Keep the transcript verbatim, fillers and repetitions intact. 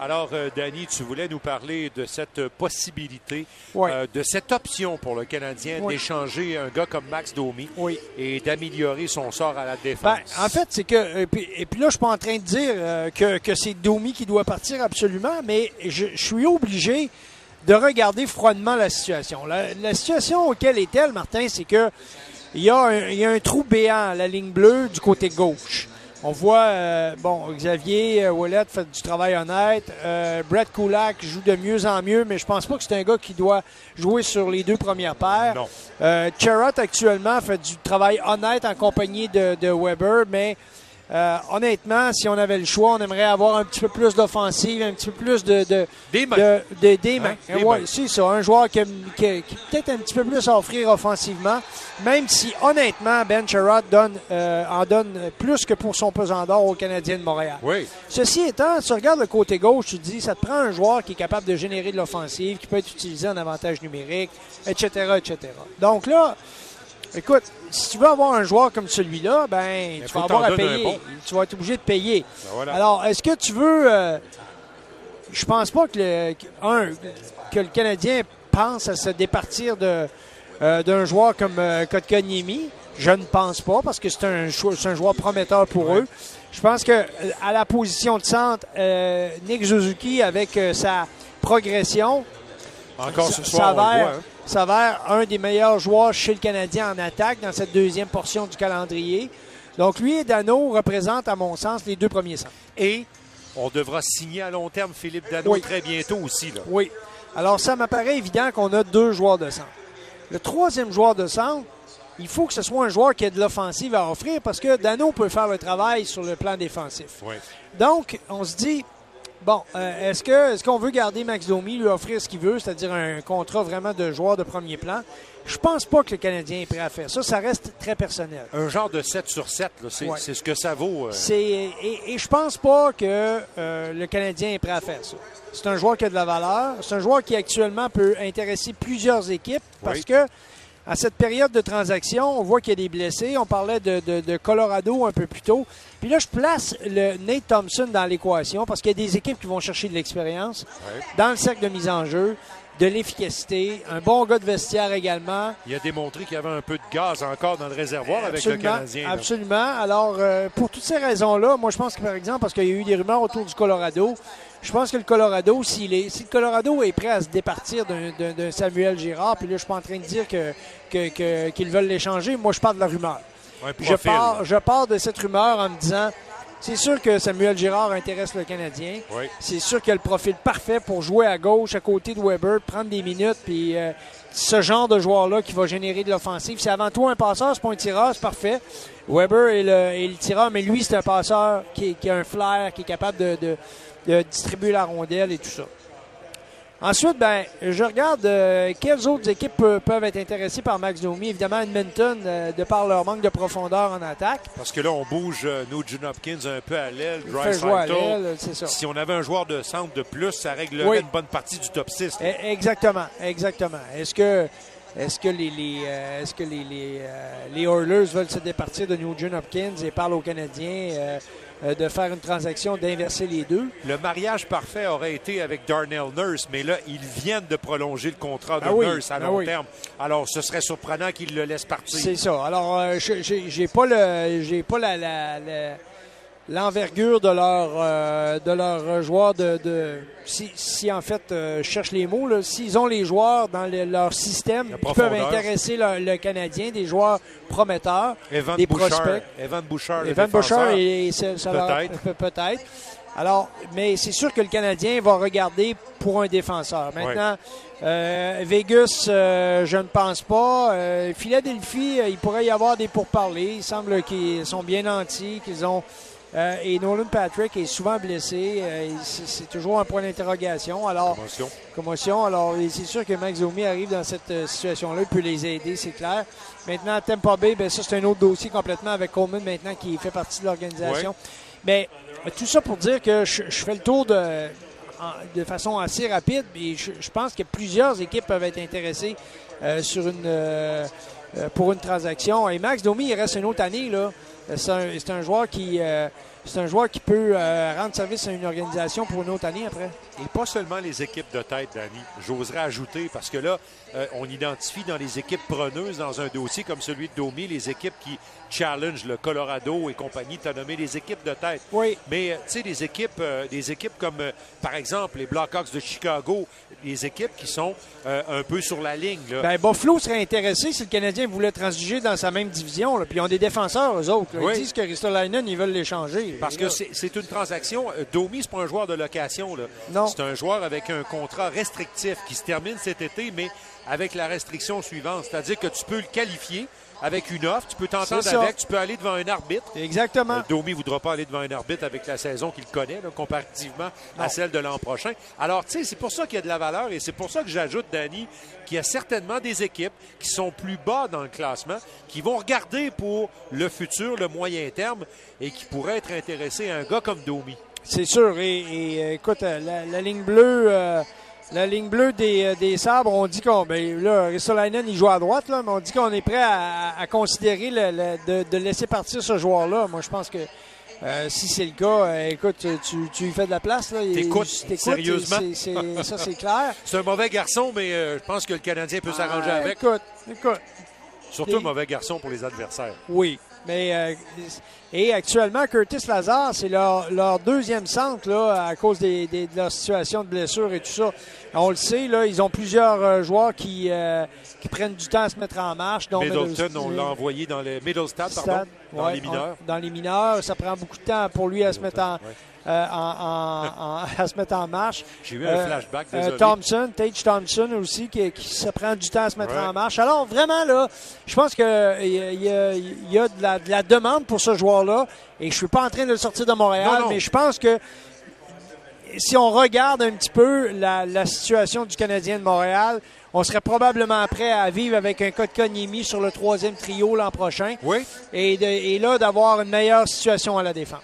Alors, euh, Danny, tu voulais nous parler de cette possibilité, oui. euh, de cette option pour le Canadien oui. d'échanger un gars comme Max Domi oui. et d'améliorer son sort à la défense. Ben, en fait, c'est que... Et puis, et puis là, je suis pas en train de dire euh, que, que c'est Domi qui doit partir absolument, mais je, je suis obligé de regarder froidement la situation. La, la situation auquel est-elle, Martin, c'est que il y, a un, il y a un trou béant à la ligne bleue du côté gauche. On voit, euh, bon, Xavier euh, Ouellet fait du travail honnête. Euh, Brett Kulak joue de mieux en mieux, mais je pense pas que c'est un gars qui doit jouer sur les deux premières paires. Non. Euh, Chariot, actuellement, fait du travail honnête en compagnie de, de Weber, mais euh, honnêtement, si on avait le choix, on aimerait avoir un petit peu plus d'offensive, un petit peu plus de... de des mains. De, de, des mains. Hein? Des ouais, mains. C'est ça, un joueur qui a, qui, qui peut-être un petit peu plus à offrir offensivement, même si, honnêtement, Ben Chariot donne, euh, en donne plus que pour son pesant d'or au Canadien de Montréal. Oui. Ceci étant, tu regardes le côté gauche, tu te dis, ça te prend un joueur qui est capable de générer de l'offensive, qui peut être utilisé en avantage numérique, et cetera, et cetera. Donc là, écoute, si tu veux avoir un joueur comme celui-là, ben, Mais tu vas avoir à payer. Bon. Tu vas être obligé de payer. Ben voilà. Alors, est-ce que tu veux... Euh, je pense pas que le, un, que le Canadien pense à se départir de, euh, d'un joueur comme euh, Kotkaniemi. Je ne pense pas, parce que c'est un, c'est un joueur prometteur pour ouais. eux. Je pense que à la position de centre, euh, Nick Suzuki, avec euh, sa progression, encore ce soir, on le voit, hein. s'avère un des meilleurs joueurs chez le Canadien en attaque dans cette deuxième portion du calendrier. Donc, lui et Danault représentent, à mon sens, les deux premiers centres. Et on devra signer à long terme Philippe Danault oui. très bientôt aussi. Là. Oui. Alors, ça m'apparaît évident qu'on a deux joueurs de centre. Le troisième joueur de centre, il faut que ce soit un joueur qui ait de l'offensive à offrir parce que Danault peut faire le travail sur le plan défensif. Oui. Donc, on se dit... Bon, euh, est-ce que est-ce qu'on veut garder Max Domi, lui offrir ce qu'il veut, c'est-à-dire un contrat vraiment de joueur de premier plan? Je pense pas que le Canadien est prêt à faire ça. Ça reste très personnel. Un genre de sept sur sept, là, c'est, ouais. c'est ce que ça vaut. Euh... C'est, et, et je pense pas que euh, le Canadien est prêt à faire ça. C'est un joueur qui a de la valeur. C'est un joueur qui actuellement peut intéresser plusieurs équipes parce oui. que à cette période de transaction, on voit qu'il y a des blessés. On parlait de, de, de Colorado un peu plus tôt. Puis là, je place le Nate Thompson dans l'équation parce qu'il y a des équipes qui vont chercher de l'expérience ouais. dans le cercle de mise en jeu, de l'efficacité, un bon gars de vestiaire également. Il a démontré qu'il y avait un peu de gaz encore dans le réservoir avec absolument, le Canadien. Là. Absolument. Alors, euh, pour toutes ces raisons-là, moi, je pense que, par exemple, parce qu'il y a eu des rumeurs autour du Colorado, je pense que le Colorado, s'il est, si le Colorado est prêt à se départir d'un, d'un, d'un Samuel Girard, puis là, je suis pas en train de dire que, que, que, qu'ils veulent l'échanger, moi, je parle de la rumeur. Je pars, je pars de cette rumeur en me disant, c'est sûr que Samuel Girard intéresse le Canadien. Oui. C'est sûr qu'il a le profil parfait pour jouer à gauche, à côté de Weber, prendre des minutes, puis euh, ce genre de joueur-là qui va générer de l'offensive. C'est avant tout un passeur, c'est pas un tireur, c'est parfait. Weber est le, est le tireur, mais lui, c'est un passeur qui, qui a un flair, qui est capable de, de, de distribuer la rondelle et tout ça. Ensuite, ben, je regarde euh, quelles autres équipes pe- peuvent être intéressées par Max Domi. Évidemment, Edmonton, euh, de par leur manque de profondeur en attaque. Parce que là, on bouge euh, Nugent Hopkins un peu à l'aile, Draisaitl. C'est ça. Si on avait un joueur de centre de plus, ça réglerait oui. une bonne partie du top six. Là. Exactement, exactement. Est-ce que, est-ce que les, les, euh, est-ce que les, les, euh, les Oilers veulent se départir de Nugent Hopkins et parlent aux Canadiens euh, de faire une transaction, d'inverser les deux? Le mariage parfait aurait été avec Darnell Nurse, mais là, ils viennent de prolonger le contrat de ah oui, Nurse à long ah oui. terme. Alors, ce serait surprenant qu'ils le laissent partir. C'est ça. Alors, euh, j'ai, j'ai pas le, j'ai pas la, la, la l'envergure de leur euh, de leur joueur de, de si, si en fait euh, je cherche les mots là, s'ils ont les joueurs dans le, leur système qui peuvent intéresser le, le Canadien, des joueurs prometteurs, Evan des Bouchard, prospects. Evan Bouchard, Evan le défenseur. Bouchard et, ça, ça peut-être. Leur, peut-être. Alors, mais c'est sûr que le Canadien va regarder pour un défenseur. Maintenant, ouais. euh, Vegas, euh, je ne pense pas. Euh, Philadelphie, euh, il pourrait y avoir des pourparlers. Il semble qu'ils sont bien nantis, qu'ils ont Euh, et Nolan Patrick est souvent blessé. Euh, c'est, c'est toujours un point d'interrogation. Alors, commotion. Commotion. Alors, c'est sûr que Max Domi arrive dans cette euh, situation-là. Il peut les aider, c'est clair. Maintenant, Tampa Bay, ben, ça, c'est un autre dossier complètement avec Coleman maintenant qui fait partie de l'organisation. Ouais. Mais tout ça pour dire que je, je fais le tour de, en, de façon assez rapide. Et je, je pense que plusieurs équipes peuvent être intéressées euh, sur une, euh, pour une transaction. Et Max Domi, il reste une autre année, là. C'est un, c'est un joueur qui, euh, c'est un joueur qui peut euh, rendre service à une organisation pour une autre année après. Et pas seulement les équipes de tête, Danny. J'oserais ajouter, parce que là, euh, on identifie dans les équipes preneuses, dans un dossier comme celui de Domi, les équipes qui challenge le Colorado et compagnie. Tu as nommé les équipes de tête. Oui. Mais, tu sais, des équipes, euh, des équipes comme, euh, par exemple, les Blackhawks de Chicago, des équipes qui sont euh, un peu sur la ligne. Là. Ben, Buffalo serait intéressé si le Canadien voulait transiger dans sa même division. Là. Puis ils ont des défenseurs, eux autres. Là. Ils oui. disent que Ristolainen, ils veulent l'échanger. Parce que c'est, c'est une transaction. Euh, Domi, c'est pas un joueur de location. Là. Non. C'est un joueur avec un contrat restrictif qui se termine cet été, mais avec la restriction suivante. C'est-à-dire que tu peux le qualifier avec une offre, tu peux t'entendre avec, tu peux aller devant un arbitre. Exactement. Euh, Domi ne voudra pas aller devant un arbitre avec la saison qu'il connaît, là, comparativement non. à celle de l'an prochain. Alors, tu sais, c'est pour ça qu'il y a de la valeur et c'est pour ça que j'ajoute, Danny, qu'il y a certainement des équipes qui sont plus bas dans le classement, qui vont regarder pour le futur, le moyen terme et qui pourraient être intéressés à un gars comme Domi. C'est sûr. Et, et écoute, la, la ligne bleue... Euh... La ligne bleue des, des Sabres, on dit qu'on... Ben là, Ristolainen, il joue à droite, là, mais on dit qu'on est prêt à, à considérer le, le, de, de laisser partir ce joueur-là. Moi, je pense que euh, si c'est le cas, euh, écoute, tu, tu lui fais de la place. Là, t'écoutes, t'écoutes sérieusement. C'est, c'est, ça, c'est clair. C'est un mauvais garçon, mais euh, je pense que le Canadien peut s'arranger ah, avec. Écoute, écoute. Surtout un mauvais garçon pour les adversaires. Oui. Mais euh, et actuellement, Curtis Lazar, c'est leur, leur deuxième centre là, à cause des, des, de leur situation de blessure et tout ça. On le sait, là, ils ont plusieurs euh, joueurs qui, euh, qui prennent du temps à se mettre en marche. Dont Middleton, on l'a envoyé dans le Middlestad, pardon, dans ouais, les mineurs. On, dans les mineurs, ça prend beaucoup de temps pour lui à se mettre en, ouais. euh, en, en, en, à se mettre en marche. J'ai eu un euh, flashback, désolé. Euh, Thompson, Tage Thompson aussi, qui, qui se prend du temps à se mettre ouais. en marche. Alors, vraiment, là, je pense qu'il y, y, y a de la, de la demande pour ce joueur-là. Et je ne suis pas en train de le sortir de Montréal, non, non. mais je pense que si on regarde un petit peu la, la situation du Canadien de Montréal, on serait probablement prêt à vivre avec un Kotkaniemi sur le troisième trio l'an prochain. Oui. Et, de, et là, d'avoir une meilleure situation à la défense.